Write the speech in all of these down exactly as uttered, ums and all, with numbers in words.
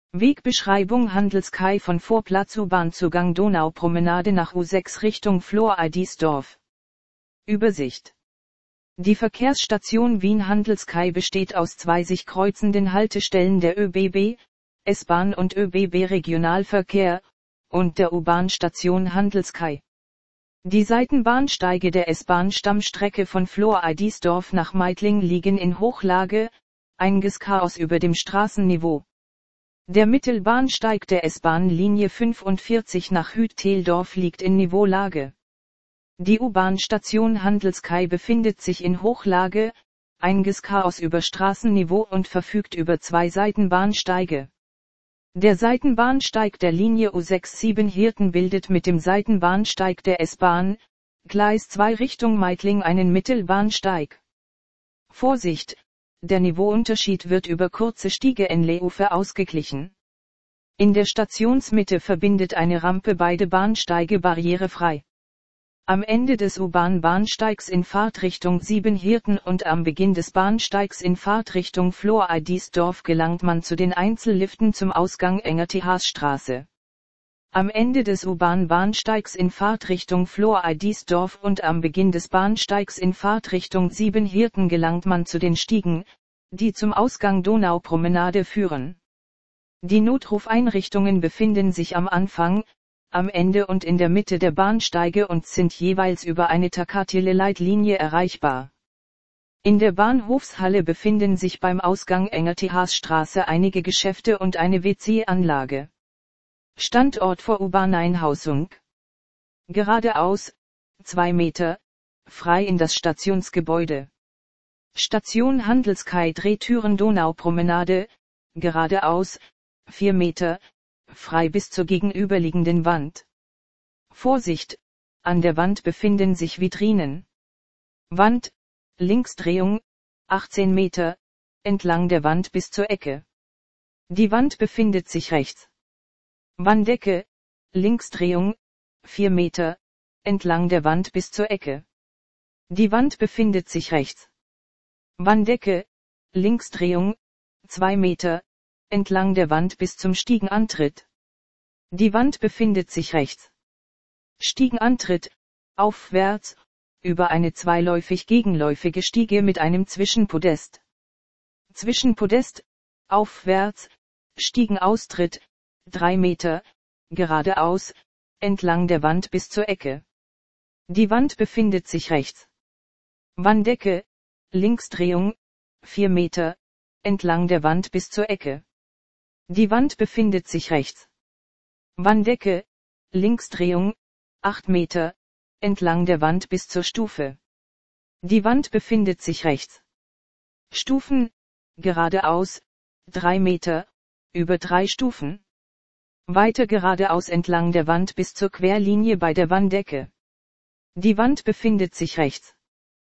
Wegbeschreibung Handelskai von Vorplatz U-Bahn-Zugang Donaupromenade nach U sechs Richtung Flor-Eidisdorf. Übersicht. Die Verkehrsstation Wien-Handelskai besteht aus zwei sich kreuzenden Haltestellen der ÖBB, S-Bahn und ÖBB Regionalverkehr, und der U-Bahn-Station Handelskai. Die Seitenbahnsteige der S-Bahn-Stammstrecke von Flor-Eidisdorf nach Meidling liegen in Hochlage, einiges Chaos über dem Straßenniveau. Der Mittelbahnsteig der S-Bahn-Linie fünfundvierzig nach Hütteldorf liegt in Niveaulage. Die U-Bahn-Station Handelskai befindet sich in Hochlage, einiges Chaos über Straßenniveau und verfügt über zwei Seitenbahnsteige. Der Seitenbahnsteig der Linie U sechs Siebenhirten bildet mit dem Seitenbahnsteig der S-Bahn, Gleis zwei Richtung Meidling einen Mittelbahnsteig. Vorsicht! Der Niveauunterschied wird über kurze Stiege-Enleufe ausgeglichen. In der Stationsmitte verbindet eine Rampe beide Bahnsteige barrierefrei. Am Ende des U-Bahn-Bahnsteigs in Fahrtrichtung Siebenhirten und am Beginn des Bahnsteigs in Fahrtrichtung Flor-Eidisdorf gelangt man zu den Einzelliften zum Ausgang Engerthi-Haas-Straße. Am Ende des U-Bahn-Bahnsteigs in Fahrtrichtung Flor-Eidisdorf und am Beginn des Bahnsteigs in Fahrtrichtung Siebenhirten gelangt man zu den Stiegen, die zum Ausgang Donaupromenade führen. Die Notrufeinrichtungen befinden sich am Anfang, am Ende und in der Mitte der Bahnsteige und sind jeweils über eine Takatile-Leitlinie erreichbar. In der Bahnhofshalle befinden sich beim Ausgang Engerthi-Haas-Straße einige Geschäfte und eine W C-Anlage. Standort vor U-Bahn-Einhausung. Geradeaus, zwei Meter, frei in das Stationsgebäude. Station Handelskai Drehtüren Donaupromenade, geradeaus, vier Meter, frei bis zur gegenüberliegenden Wand. Vorsicht! An der Wand befinden sich Vitrinen. Wand, Linksdrehung, achtzehn Meter, entlang der Wand bis zur Ecke. Die Wand befindet sich rechts. Wanddecke, Linksdrehung, vier Meter, entlang der Wand bis zur Ecke. Die Wand befindet sich rechts. Wanddecke, Linksdrehung, zwei Meter, entlang der Wand bis zum Stiegenantritt. Die Wand befindet sich rechts. Stiegenantritt, aufwärts, über eine zweiläufig gegenläufige Stiege mit einem Zwischenpodest. Zwischenpodest, aufwärts, Stiegenaustritt, drei Meter, geradeaus, entlang der Wand bis zur Ecke. Die Wand befindet sich rechts. Wanddecke, Linksdrehung, vier Meter, entlang der Wand bis zur Ecke. Die Wand befindet sich rechts. Wanddecke, Linksdrehung, acht Meter, entlang der Wand bis zur Stufe. Die Wand befindet sich rechts. Stufen, geradeaus, drei Meter, über drei Stufen. Weiter geradeaus entlang der Wand bis zur Querlinie bei der Wanddecke. Die Wand befindet sich rechts.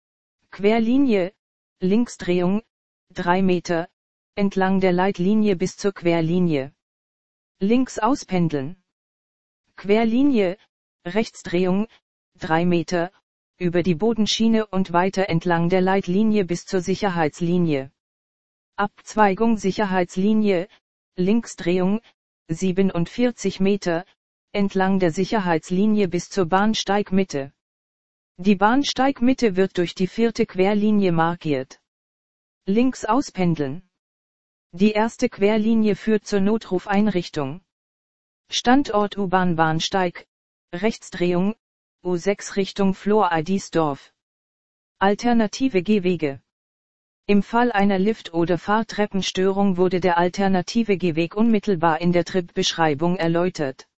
Querlinie, Linksdrehung, drei Meter, entlang der Leitlinie bis zur Querlinie. Links auspendeln. Querlinie, Rechtsdrehung, drei Meter, über die Bodenschiene und weiter entlang der Leitlinie bis zur Sicherheitslinie. Abzweigung Sicherheitslinie, Linksdrehung, siebenundvierzig Meter, entlang der Sicherheitslinie bis zur Bahnsteigmitte. Die Bahnsteigmitte wird durch die vierte Querlinie markiert. Links auspendeln. Die erste Querlinie führt zur Notrufeinrichtung. Standort U-Bahn-Bahnsteig, Rechtsdrehung, U sechs Richtung Flor-Eidisdorf. Alternative Gehwege. Im Fall einer Lift- oder Fahrtreppenstörung wurde der alternative Gehweg unmittelbar in der Tripbeschreibung erläutert.